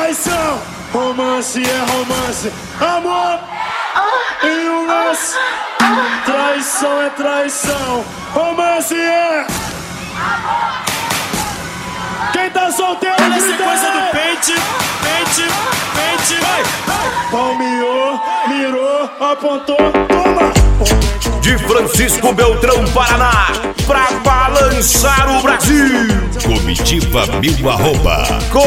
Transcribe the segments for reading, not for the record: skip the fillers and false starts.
traição. Romance é romance, amor em um lance. Traição é traição, romance é amor. Quem tá solteiro, olha a sequência do pente, vai! Palmeou, mirou, apontou, toma! De Francisco Beltrão, Paraná, pra balançar o Brasil. Comitiva 1000 arroba.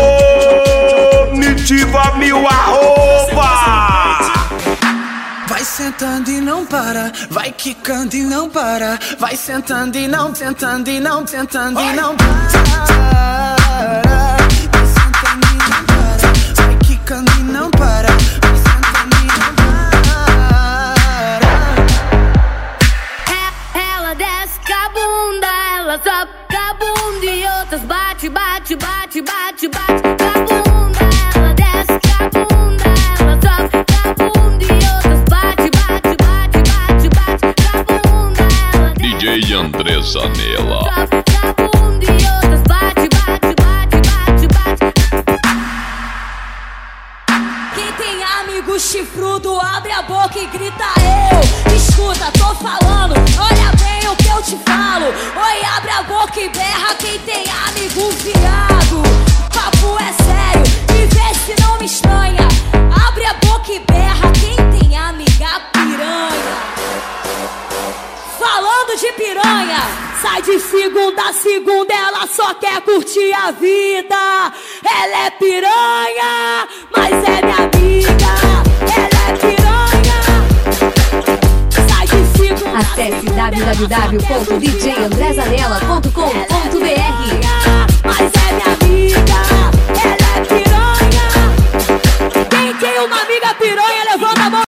Comitiva 1000 arroba. Vai sentando e não para, vai quicando e não para, vai sentando e não, sentando e não, sentando e não para. Vai sentando e não para, vai quicando e não para, vai sentando e não para. Ela desce com a bunda, ela sobe com a bunda e outras bate, bate, bate, bate, bate com a bunda. Ela desce com a bunda, ela sobe com a bunda e outras bate, bate, bate, bate, bate com a bunda. DJ André Zanella. Sobe com a bunda e outras bate, bate, bate, bate, bate. Quem tem amigo chifrudo abre a boca e grita eu. Escuta, tô falando, olha bem o que eu te falo. Oi, abre a boca e berra quem tem amigo viado. Papo é sério, e vê se não me estranha. Abre a boca e berra quem tem amiga piranha. Falando de piranha, sai de segunda a segunda, ela só quer curtir a vida. Ela é piranha, mas é minha amiga. Ela é piranha. Sai de segunda. Acesse www.djandrezanella.com.br. Mas é minha amiga. Ela é piranha. Quem tem uma amiga piranha, levanta a mão.